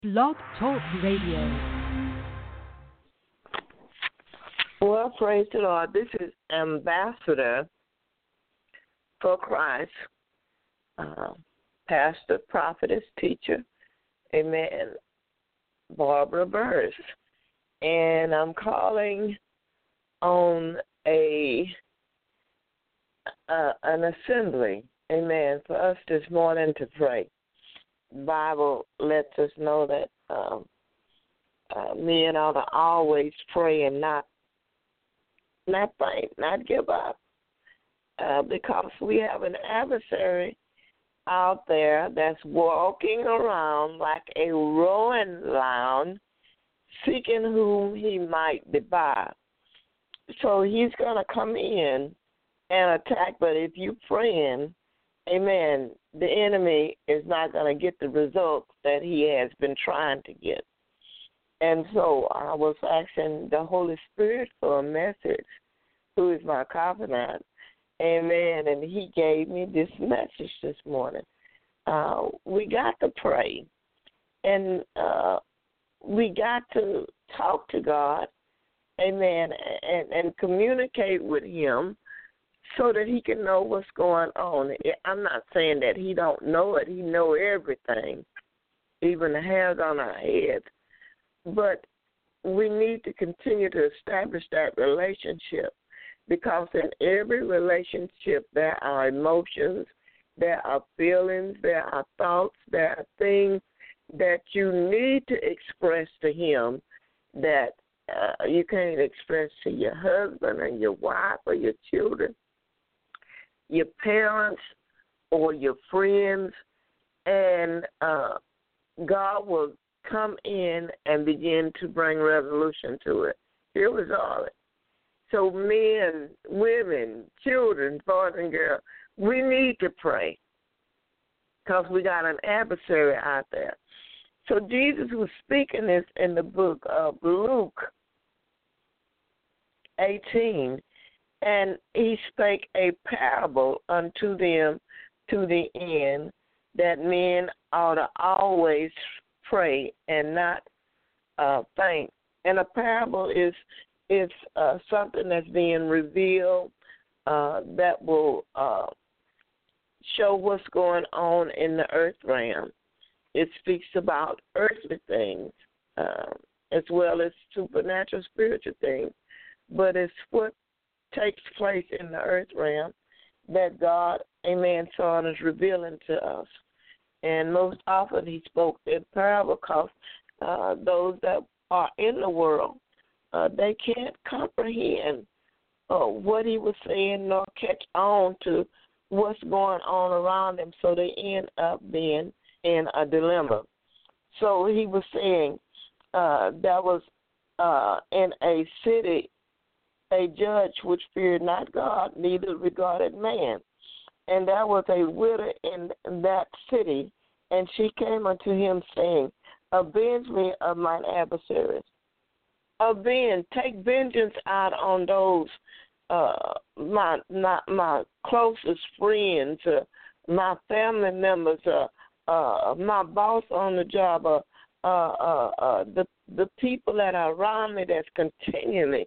Blog Talk Radio. Well, praise the Lord. This is Ambassador for Christ, pastor, prophetess, teacher, amen, Barbara Burris. And I'm calling on an assembly, amen, for us this morning to pray. The Bible lets us know that men ought to always pray and not faint, not give up, because we have an adversary out there that's walking around like a roaring lion, seeking whom he might devour. So he's going to come in and attack, but if you praying, amen, the enemy is not going to get the results that he has been trying to get. And so I was asking the Holy Spirit for a message, who is my confidant, amen, and he gave me this message this morning. We got to pray, and we got to talk to God, amen, and communicate with him so that he can know what's going on. I'm not saying that he don't know it. He know everything, even the hairs on our heads. But we need to continue to establish that relationship, because in every relationship there are emotions, there are feelings, there are thoughts, there are things that you need to express to him that you can't express to your husband or your wife or your children, your parents or your friends, and God will come in and begin to bring resolution to it. He'll resolve it. So men, women, children, boys and girls, we need to pray, because we got an adversary out there. So Jesus was speaking this in the book of Luke 18, and he spake a parable unto them to the end that men ought to always pray and not faint. And a parable is something that's being revealed that will show what's going on in the earth realm. It speaks about earthly things as well as supernatural, spiritual things, but it's what takes place in the earth realm that God, amen, Son is revealing to us. And most often he spoke in parable because those that are in the world, they can't comprehend what he was saying nor catch on to what's going on around them, so they end up being in a dilemma. So he was saying there was in a city a judge which feared not God, neither regarded man. And there was a widow in that city, and she came unto him, saying, Avenge me of mine adversaries. Take vengeance out on those my closest friends, my family members, my boss on the job, the people that are around me that's continually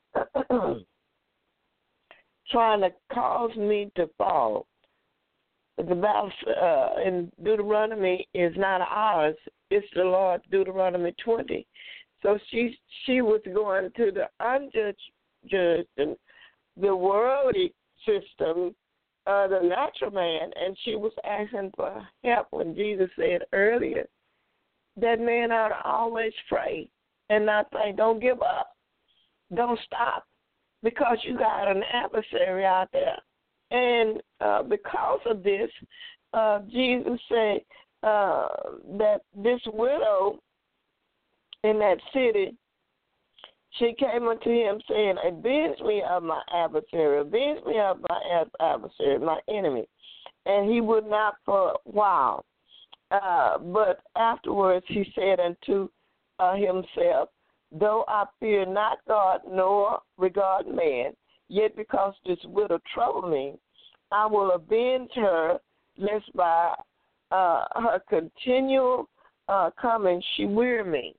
trying to cause me to fall. The Bible in Deuteronomy is not ours, it's the Lord, Deuteronomy 20. So she was going to the unjudged and the worldly system, the natural man, and she was asking for help when Jesus said earlier that man ought to always pray and not think. Don't give up. Don't stop, because you got an adversary out there. And because of this, Jesus said that this widow in that city, she came unto him saying, Avenge me of my adversary, avenge me of my adversary, my enemy. And he would not for a while. But afterwards he said unto himself, Though I fear not God nor regard man, yet because this widow trouble me, I will avenge her, lest by her continual come and she weary me.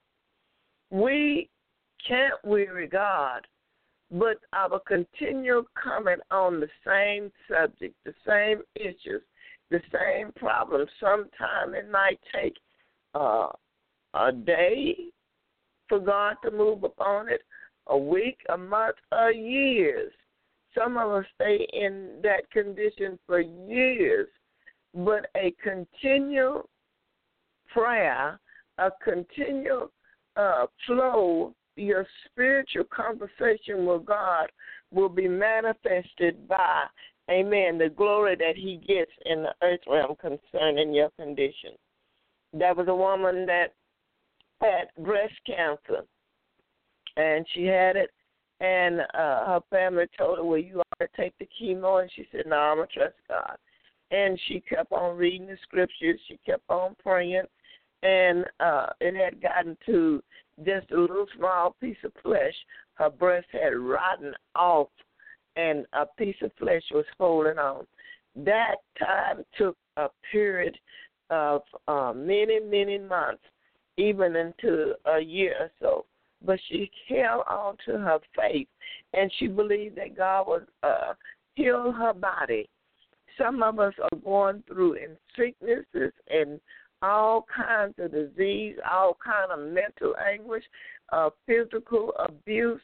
We can't weary God, but our continual comment on the same subject, the same issues, the same problems, sometimes it might take a day for God to move upon it, a week, a month, years. Some of us stay in that condition for years, but a continual prayer, a continual flow, your spiritual conversation with God will be manifested by, amen, the glory that he gets in the earth realm concerning your condition. There was a woman that had breast cancer, and she had it, and her family told her, well, you ought to take the chemo, and she said, no, I'm going to trust God. And she kept on reading the scriptures. She kept on praying, and it had gotten to just a little small piece of flesh. Her breast had rotten off, and a piece of flesh was holding on. That time took a period of many, many months, even into a year or so. But she held on to her faith, and she believed that God would heal her body. Some of us are going through in sicknesses and all kinds of disease, all kinds of mental anguish, physical abuse,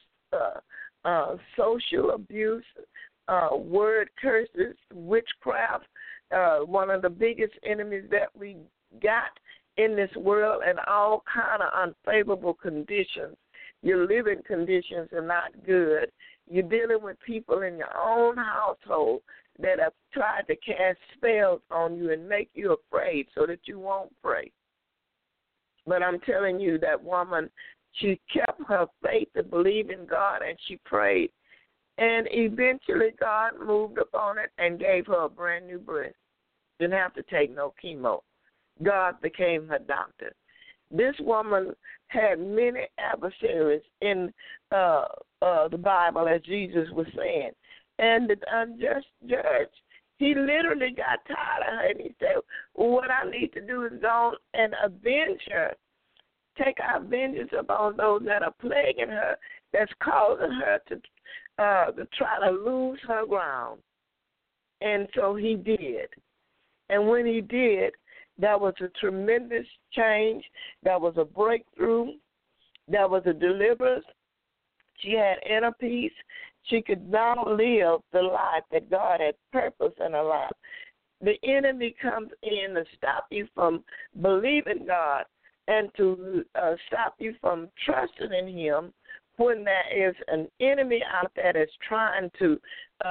social abuse, word curses, witchcraft, one of the biggest enemies that we got in this world, and all kind of unfavorable conditions. Your living conditions are not good. You're dealing with people in your own household that have tried to cast spells on you and make you afraid so that you won't pray. But I'm telling you, that woman, she kept her faith to believe in God, and she prayed. And eventually God moved upon it and gave her a brand new breast. Didn't have to take no chemo. God became her doctor. This woman had many adversaries in the Bible, as Jesus was saying. And the unjust judge, he literally got tired of her, and he said, well, what I need to do is go and avenge her, take our vengeance upon those that are plaguing her, that's causing her to try to lose her ground. And so he did. And when he did, that was a tremendous change. That was a breakthrough. That was a deliverance. She had inner peace. She could now live the life that God had purposed in her life. The enemy comes in to stop you from believing God and to stop you from trusting in him when there is an enemy out there that's trying to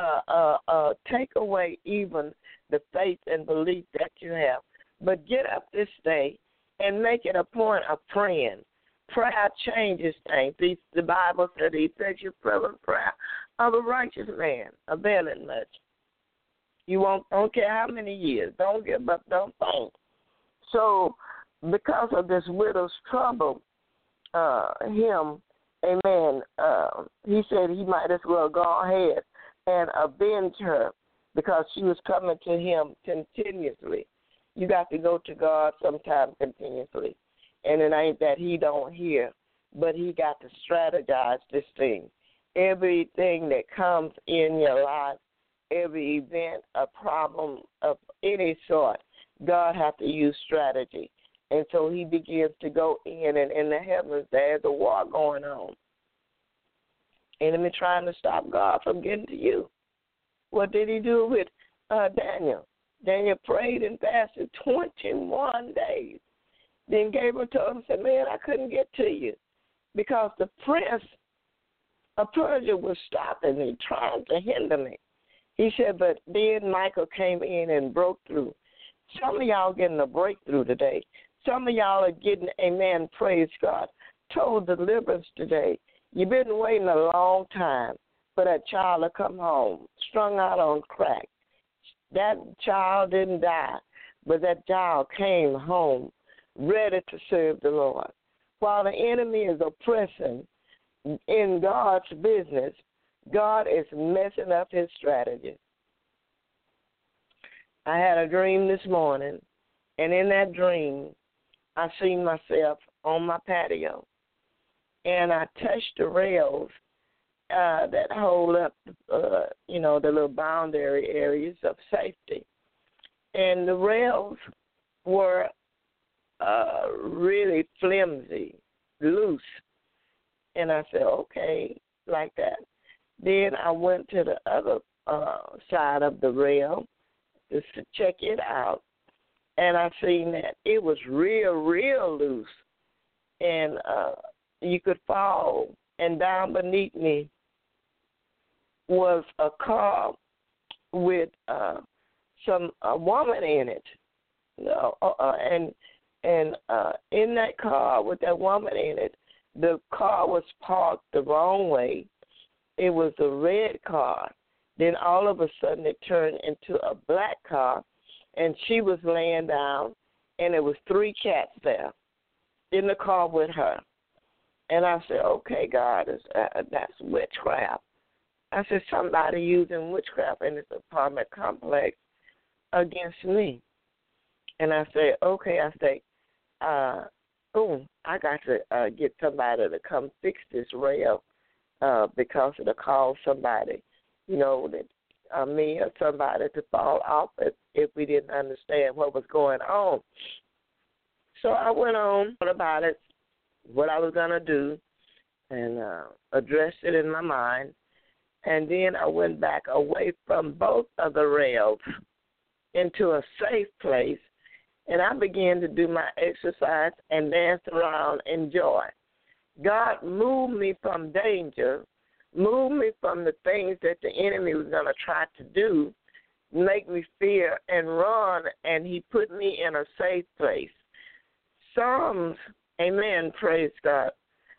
take away even the faith and belief that you have. But get up this day and make it a point of praying. Prayer changes things. The Bible said the effectual fervent prayer of a righteous man availing much. You don't care how many years. Don't give up. Don't faint. So because of this widow's trouble, him, amen, he said he might as well go ahead and avenge her because she was coming to him continuously. You got to go to God sometime continuously. And it ain't that he don't hear, but he got to strategize this thing. Everything that comes in your life, every event, a problem of any sort, God has to use strategy. And so he begins to go in, and in the heavens there's a war going on. Enemy trying to stop God from getting to you. What did he do with Daniel? Daniel prayed and fasted 21 days. Then Gabriel told him, said, man, I couldn't get to you because the prince of Persia was stopping me, trying to hinder me. He said, but then Michael came in and broke through. Some of y'all getting a breakthrough today. Some of y'all are getting, amen, praise God, total deliverance today. You've been waiting a long time for that child to come home, strung out on crack. That child didn't die, but that child came home ready to serve the Lord. While the enemy is oppressing in God's business, God is messing up his strategy. I had a dream this morning, and in that dream, I seen myself on my patio, and I touched the rails that hold up, the little boundary areas of safety. And the rails were really flimsy, loose. And I said, okay, like that. Then I went to the other side of the rail just to check it out. And I seen that it was real loose. And you could fall. And down beneath me was a car with a woman in it. And in that car with that woman in it, the car was parked the wrong way. It was a red car. Then all of a sudden it turned into a black car, and she was laying down, and there was 3 cats there in the car with her. And I said, okay, God, that's witchcraft. I said, somebody using witchcraft in this apartment complex against me. And I said, okay, I got to get somebody to come fix this rail because it'll cause somebody, that me or somebody to fall off if we didn't understand what was going on. So I went on about it, what I was going to do, and addressed it in my mind. And then I went back away from both of the rails into a safe place, and I began to do my exercise and dance around in joy. God moved me from danger, moved me from the things that the enemy was going to try to do, make me fear and run, and he put me in a safe place. Psalms, amen, praise God,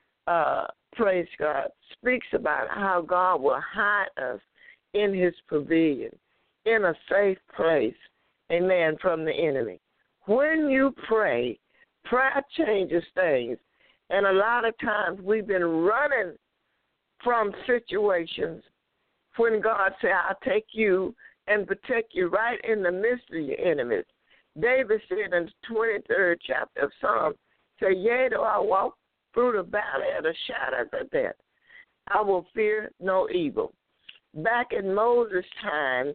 speaks about how God will hide us in his pavilion, in a safe place, amen, from the enemy. When you pray, prayer changes things. And a lot of times we've been running from situations when God said, I'll take you and protect you right in the midst of your enemies. David said in the 23rd chapter of Psalms, say, yea, though I walk through the valley of the shadows of death, I will fear no evil. Back in Moses' time,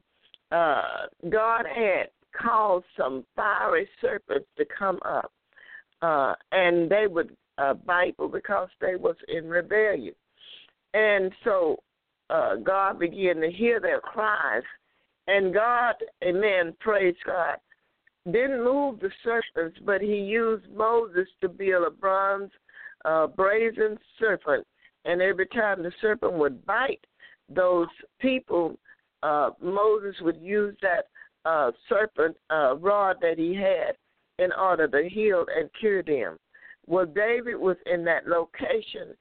God had caused some fiery serpents to come up, and they would bite because they was in rebellion. And so God began to hear their cries, and God, amen, praise God, didn't move the serpents, but he used Moses to build a bronze brazen serpent, and every time the serpent would bite those people, Moses would use that serpent rod that he had in order to heal and cure them. Well, David was in that location,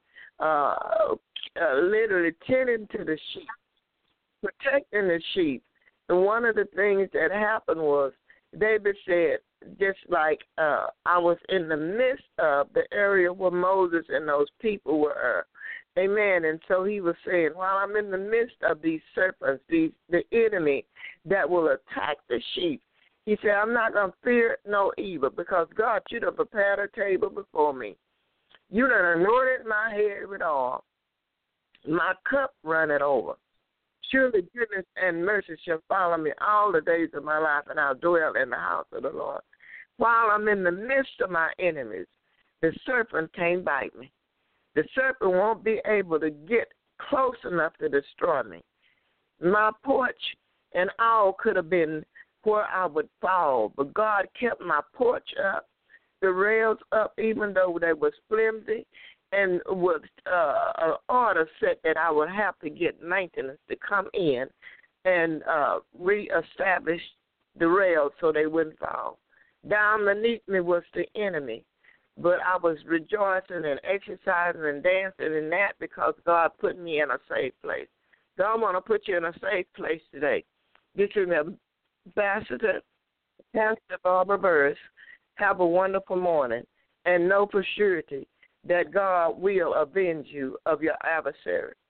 literally tending to the sheep, protecting the sheep. And one of the things that happened was David said, just like I was in the midst of the area where Moses and those people were. Amen. And so he was saying, while I'm in the midst of these serpents, the enemy that will attack the sheep, he said, I'm not going to fear no evil because, God, you done prepared a table before me. You done anointed my head with oil. My cup runneth over. Surely goodness and mercy shall follow me all the days of my life, and I'll dwell in the house of the Lord. While I'm in the midst of my enemies, the serpent can't bite me. The serpent won't be able to get close enough to destroy me. My porch and all could have been where I would fall, but God kept my porch up, the rails up, even though they was flimsy, and with an order set that I would have to get maintenance to come in and reestablish the rails so they wouldn't fall. Down beneath me was the enemy, but I was rejoicing and exercising and dancing in that because God put me in a safe place. So I want to put you in a safe place today. This is Ambassador Pastor Barbara Burris. Have a wonderful morning, and know for surety that God will avenge you of your adversary.